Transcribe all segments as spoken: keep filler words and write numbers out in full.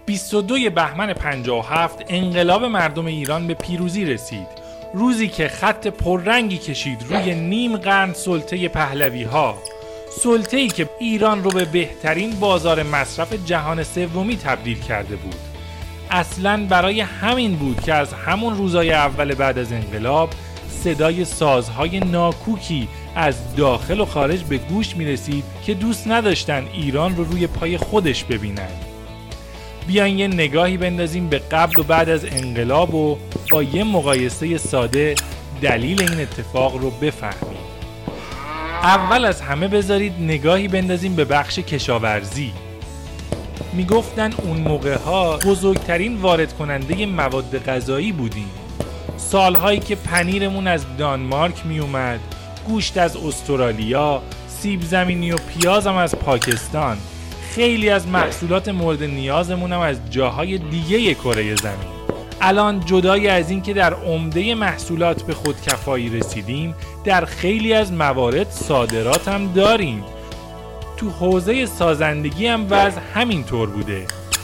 بیست و دوم بهمن پنجاه و هفت انقلاب مردم ایران به پیروزی رسید. روزی که خط پررنگی کشید روی نیم قرن سلطه پهلوی ها. سلطه‌ای که ایران رو به بهترین بازار مصرف جهان سومی تبدیل کرده بود. اصلاً برای همین بود که از همون روزای اول بعد از انقلاب صدای سازهای ناکوکی از داخل و خارج به گوش می رسید که دوست نداشتن ایران رو روی پای خودش ببینن. بیاین یه نگاهی بندازیم به قبل و بعد از انقلاب و با یه مقایسه ساده دلیل این اتفاق رو بفهمیم. اول از همه بذارید نگاهی بندازیم به بخش کشاورزی. میگفتن اون موقع ها بزرگترین وارد کننده مواد غذایی بودیم. سالهایی که پنیرمون از دانمارک می اومد، گوشت از استرالیا، سیب زمینی و پیازم از پاکستان، خیلی از محصولات مورد نیازمون هم از جاهای دیگه کره زمین. الان جدای از این که در عمده محصولات به خودکفایی رسیدیم، در خیلی از موارد صادرات هم داریم. تو حوزه سازندگی هم وضع همین طور بوده.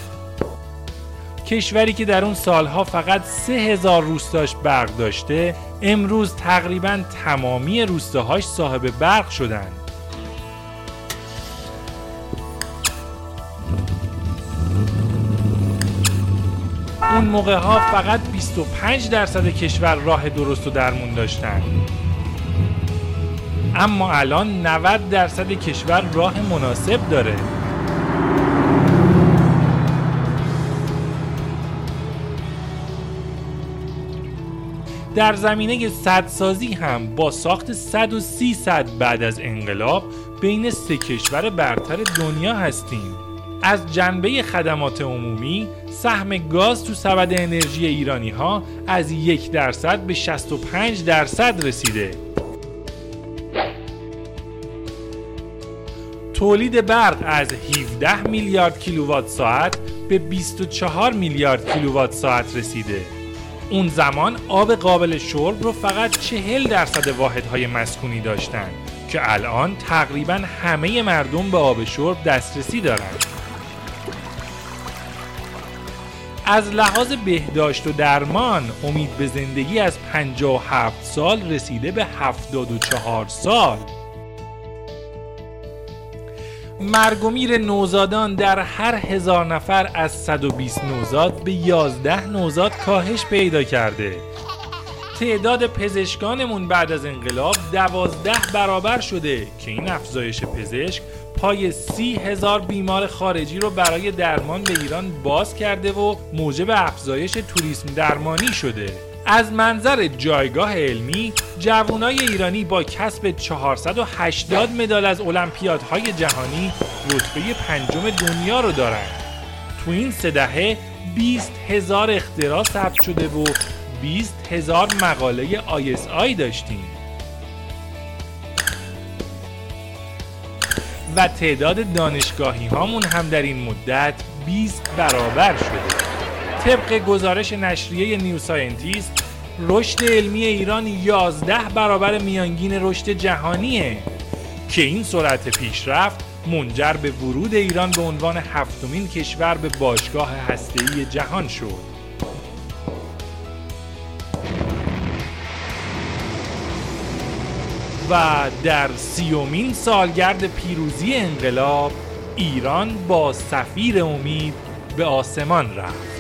کشوری که در اون سالها فقط سه هزار روستاش برق داشته، امروز تقریباً تمامی روستاهاش صاحب برق شدن. اون موقع ها فقط بیست و پنج درصد کشور راه درست و درمون داشتن، اما الان نود درصد کشور راه مناسب داره. در زمینه سدسازی هم با ساخت صد و سی سد بعد از انقلاب بین سه کشور برتر دنیا هستیم. از جنبه خدمات عمومی سهم گاز تو سبد انرژی ایرانی ها از یک درصد به شصت و پنج درصد رسیده. تولید برق از هفده میلیارد کیلووات ساعت به بیست و چهار میلیارد کیلووات ساعت رسیده. اون زمان آب قابل شرب رو فقط چهل درصد واحدهای مسکونی داشتن که الان تقریباً همه مردم به آب شرب دسترسی دارن. از لحاظ بهداشت و درمان امید به زندگی از پنجاه و هفت سال رسیده به هفتاد و چهار سال. مرگ و میر نوزادان در هر هزار نفر از صد و بیست نوزاد به یازده نوزاد کاهش پیدا کرده. تعداد پزشکانمون بعد از انقلاب دوازده برابر شده که این افزایش پزشک پای سی هزار بیمار خارجی رو برای درمان به ایران باز کرده و موجب افزایش توریسم درمانی شده. از منظر جایگاه علمی، جوانای ایرانی با کسب چهارصد و هشتاد مدال از المپیادهای جهانی رتبه پنجم دنیا رو دارن. تو این سه دهه بیست هزار اختراع ثبت شده و بیست هزار مقاله آی اس آی داشتیم. و تعداد دانشگاهی هامون هم در این مدت بیست برابر شده. طبق گزارش نشریه نیو ساینتیست، رشد علمی ایران یازده برابر میانگین رشد جهانیه که این سرعت پیشرفت منجر به ورود ایران به عنوان هفتمین کشور به باشگاه هسته‌ای جهان شد. و در سیومین سالگرد پیروزی انقلاب، ایران با صفیر امید به آسمان رفت.